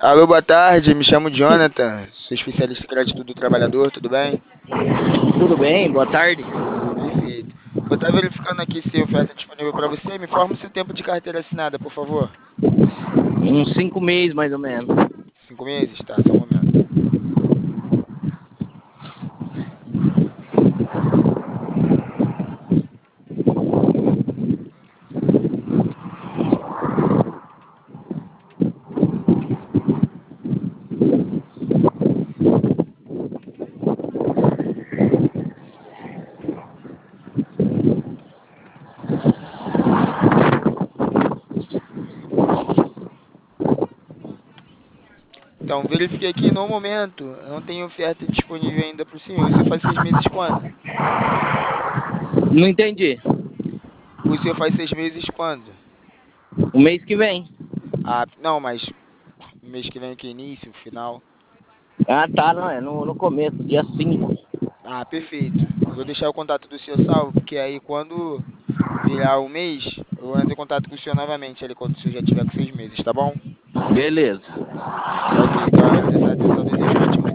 Alô, boa tarde, me chamo Jonathan, sou especialista em crédito do trabalhador, tudo bem? Tudo bem? Boa tarde. Perfeito. Vou estar verificando aqui se a oferta é disponível para você. Me informa o seu tempo de carteira assinada, por favor. Uns 5 meses mais ou menos. 5 meses? Tá, só um momento. Então, verifiquei aqui no momento, não tem oferta disponível ainda para o senhor. O senhor faz 6 meses quando? Não entendi. O senhor faz 6 meses quando? O mês que vem. Ah, não, mas mês que vem que início, final. Ah, tá, não, é no começo, dia 5. Ah, perfeito. Eu vou deixar o contato do senhor salvo, porque aí quando virar o mês, eu entro em contato com o senhor novamente, ali quando o senhor já tiver com 6 meses, tá bom? Beleza. Ok, então agradeço a atenção, desejo um ótimo